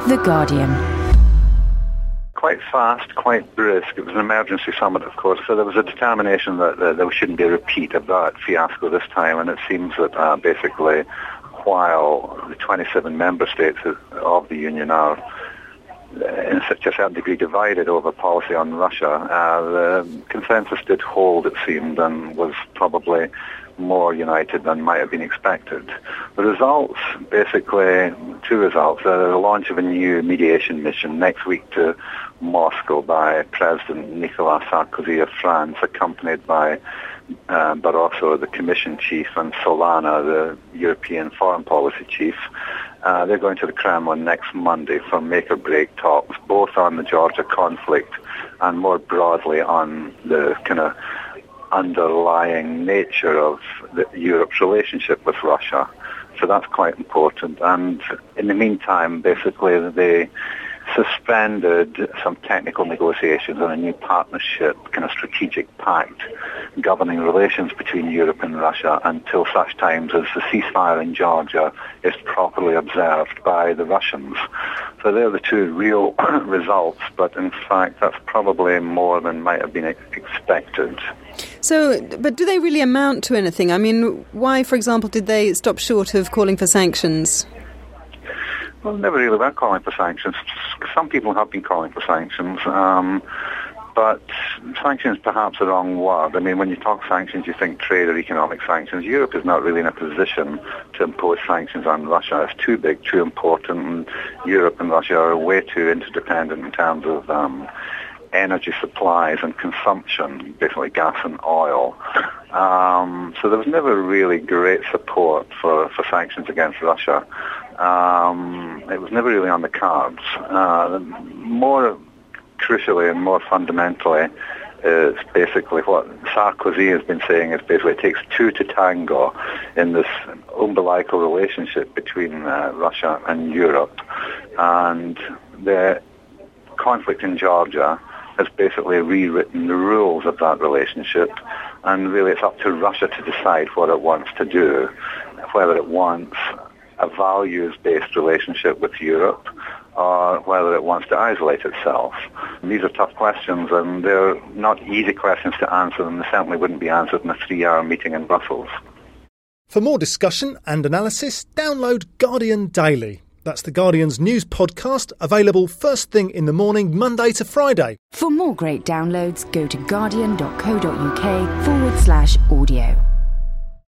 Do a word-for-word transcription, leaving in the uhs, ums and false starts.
The Guardian. Quite fast, quite brisk. It was an emergency summit, of course, so there was a determination that, that there shouldn't be a repeat of that fiasco this time, and it seems that uh, basically while the twenty-seven member states of the Union are in such a certain degree divided over policy on Russia, uh, the consensus did hold, it seemed, and was probably more united than might have been expected. The results, basically, two results. Uh, the launch of a new mediation mission next week to Moscow by President Nicolas Sarkozy of France, accompanied by uh, Barroso, the Commission chief, and Solana, the European foreign policy chief. Uh, they're going to the Kremlin next Monday for make-or-break talks, both on the Georgia conflict and more broadly on the kind of underlying nature of the, Europe's relationship with Russia. So that's quite important. And in the meantime, basically, they suspended some technical negotiations on a new partnership, kind of strategic pact governing relations between Europe and Russia until such times as the ceasefire in Georgia is properly observed by the Russians. So they're the two real results, but in fact that's probably more than might have been expected. So, but do they really amount to anything? I mean, why, for example, did they stop short of calling for sanctions? Well, never really were calling for sanctions. Some people have been calling for sanctions, um, but sanctions perhaps the wrong word. I mean, when you talk sanctions, you think trade or economic sanctions. Europe is not really in a position to impose sanctions on Russia. It's too big, too important, and Europe and Russia are way too interdependent in terms of um, energy supplies and consumption, basically gas and oil. Um, so there was never really great support for, for sanctions against Russia. Um, it was never really on the cards. Uh, more crucially and more fundamentally is basically what Sarkozy has been saying is basically it takes two to tango in this umbilical relationship between uh, Russia and Europe. And the conflict in Georgia has basically rewritten the rules of that relationship, and really it's up to Russia to decide what it wants to do, whether it wants a values-based relationship with Europe or whether it wants to isolate itself. And these are tough questions, and they're not easy questions to answer, and they certainly wouldn't be answered in a three-hour meeting in Brussels. For more discussion and analysis, download Guardian Daily. That's The Guardian's news podcast, available first thing in the morning, Monday to Friday. For more great downloads, go to guardian.co.uk forward slash audio.